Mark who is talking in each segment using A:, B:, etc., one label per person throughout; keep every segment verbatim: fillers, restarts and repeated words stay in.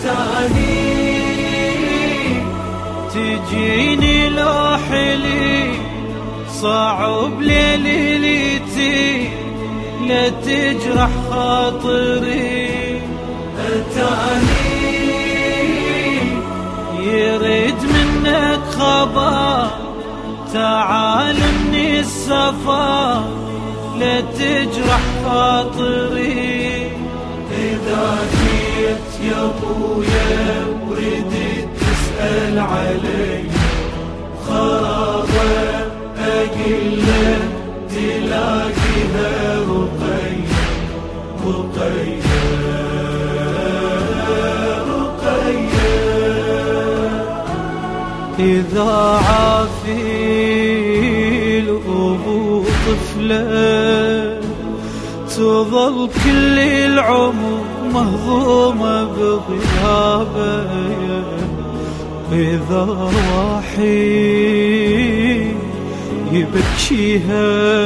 A: تاني تجيني لو حلي صعب ليلتي لا تجرح خاطري. أتاني يريد منك خبر تعال من السفر لا تجرح خاطري. إذا جيت يا ابويا وردت تسأل علي خرابة أقلك تلاقيها رقية رقية رقية. إذا عافي الأبو طفلة تظل كل العمر مهضومة بغيابه. إذا وحيد يبكيها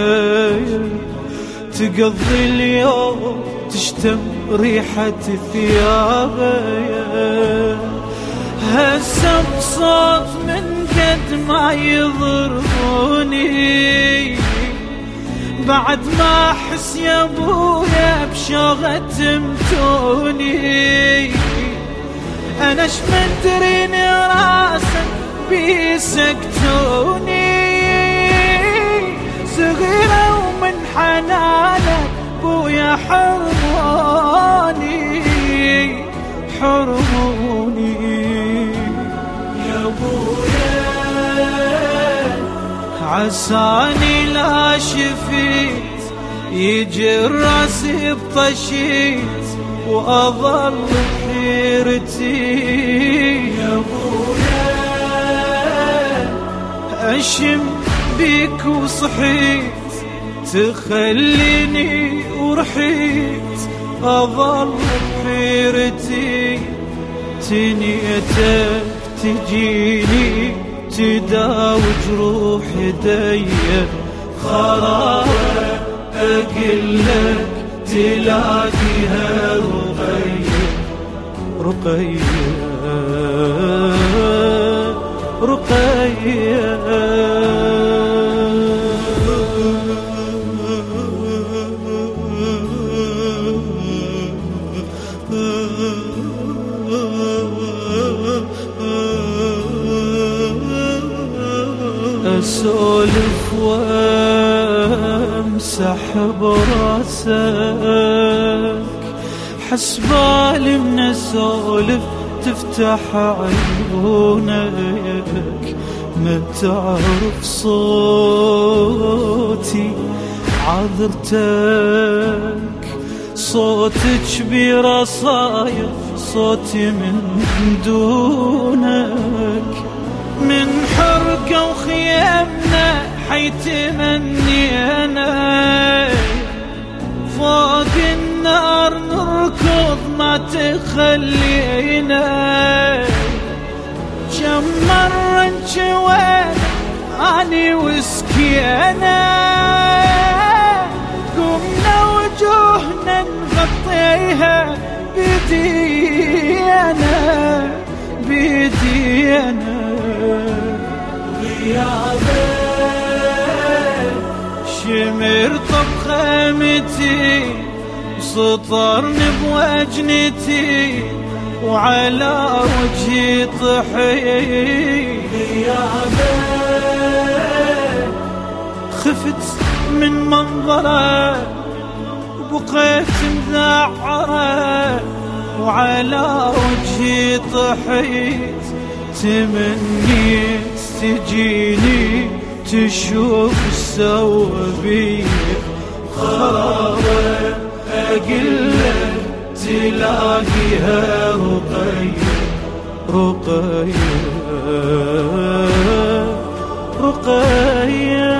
A: تقضي اليوم تشتم ريحة ثيابه. هسه بصوت من قد ما يضربوني بعد ما احس يا ابويا بشوغة تمتوني. انا شمدرين راسك بيسكتوني صغيرة ومن حنانك بويا حرموني حرموني. يا بويا عساني لا شفيت يجي راسي بطشيت وأظل بحيرتي. يا بويا أشم بيك وصحيت تخليني ورحيت أظل بحيرتي. تنيتك تجيني تداوي جروح يديا خرابة أقلك تلاقيها رقية رقية رقية. أسولف وامسح براسك حسبالي من أسولف تفتح عيونك. ما تعرف صوتي عذرتك صوتك برصايا صوتي من دونك. من حرقة وخيامنا حيتمنينا فوق النار نركض ما تخلينا. كم مرة انشوينا اني وسكينا قمنا وجوهنا نغطيها بيدينا بيدينا. غيابك شمر طب خيمتي سطرني بوجنتي وعلى وجهي طحي. غيابك خفت من منظره وبقيت مذعره وعلى وجهي طحيت. تمنيت تجيني تشوف السوى بيا خرابة أقلك تلاقيها رقية رقية رقية.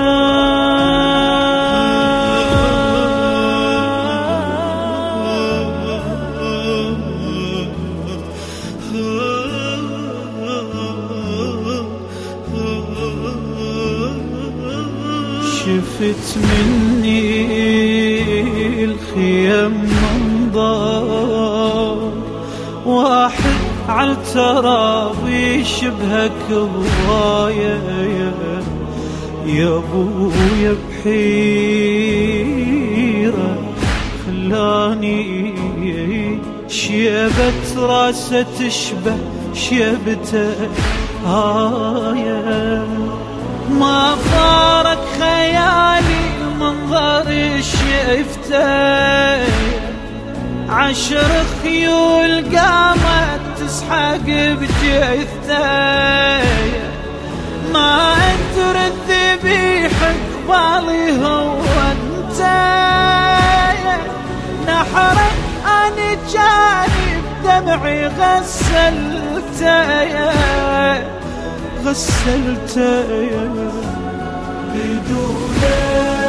A: شفت مني الخيام منظر واحد تزعل ترى بيشبهك هواية يا ابويا بحيرة خلاني شيبة راسه تشبه شيبته هاية ما فارق خيالي المنظر شفته عشر خيول قامت تسحق بجثته ما أدري الذبيح قبالي هو انت نحرك أنا جاني بدمعي غسلته غسلته بدونه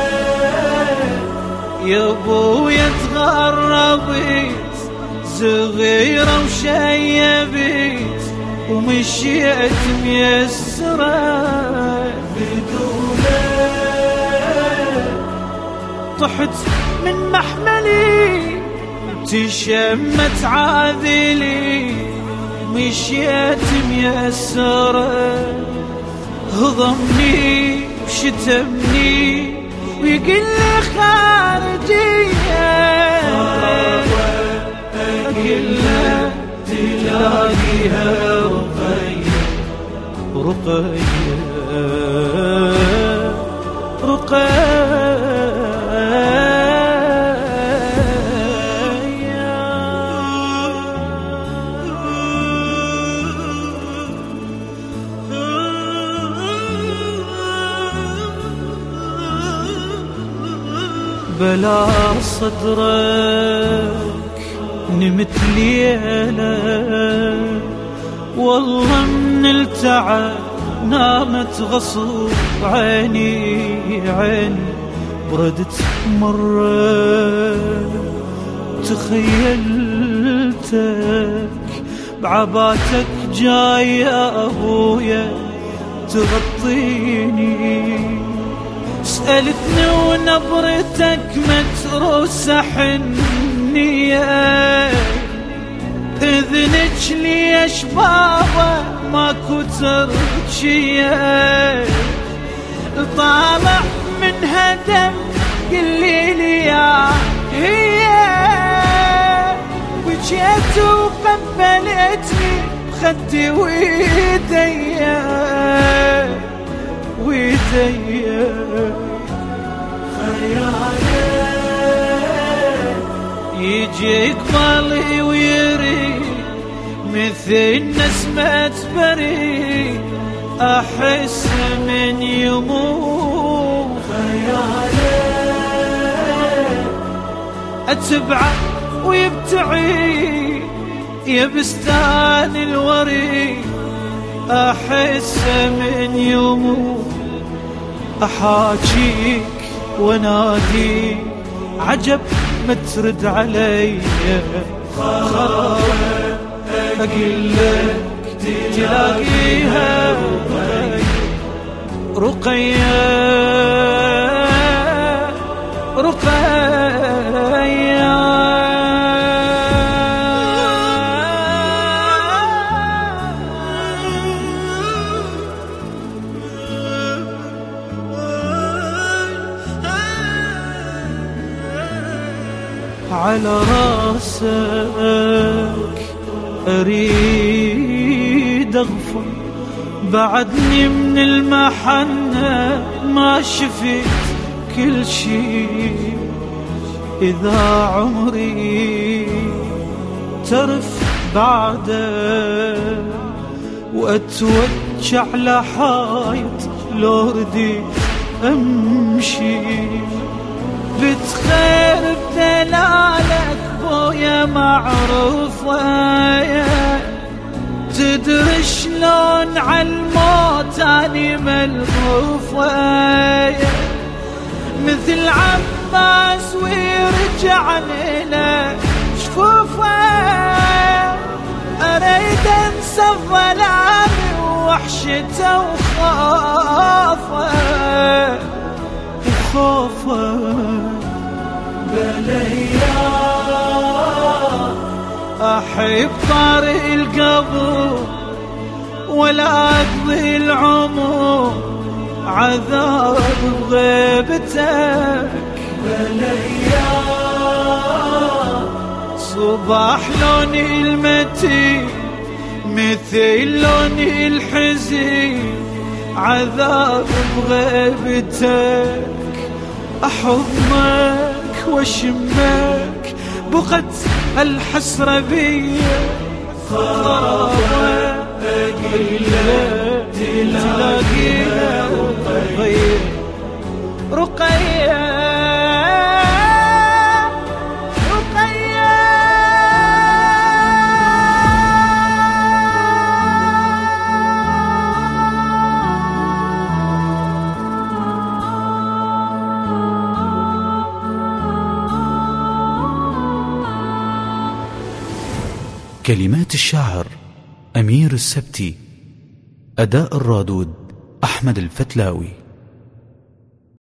A: يا ابويا تغربت صغيرة وشيبت ومشيت ميسرة بدونه طحت من محملي تشمت عاذلي مشيت ميسرة هضمني وشتمني ويقل لي خارجية أقله تلاقيها رقية رقية رقية بلا صدرك نمت ليلة والله من التعب نامت غصب عيني عيني بردت مرة تخيلتك بعباتك جاي يا أبويا تغطيني سألتني ونبرتك متروسة حنية إذنك ليش بابا ماكو ترجية طالع منها دم قلي لي يا هي وجيت وقبلتني بخدي ويديا ويديا يجي قبالي ويري مثل نسمة بريء أحس من يموت أتبعه ويبتعي يبستان الوري أحس من يموت أحاجيك وناديك عجب ما ترد علي خراب أقلك تلاقيها رقية رقية على راسك أريد أغفر بعدني من المحنة ما شفت كل شي إذا عمري ترف بعده وأتوجع لحايط لو رديت أمشي بتخير بدلالك بويا معروفة تدري شلون عالموت اني ملهوفة مثل عباس ويرجع لنا شفوفه اريد انسى الظلام ووحشته وخوفه وخوفه بليا روحي بطارق القبر ولا أقضي العمر عذاب بغيبتك. بالايام صباح لوني المتين مثل لوني الحزين عذاب بغيبتك. أحضنك واشمك بقت الحسرة بيا خرابة أقلة تلاقيها رقية رقية
B: كلمات الشاعر أمير السبتي، أداء الرادود أحمد الفتلاوي.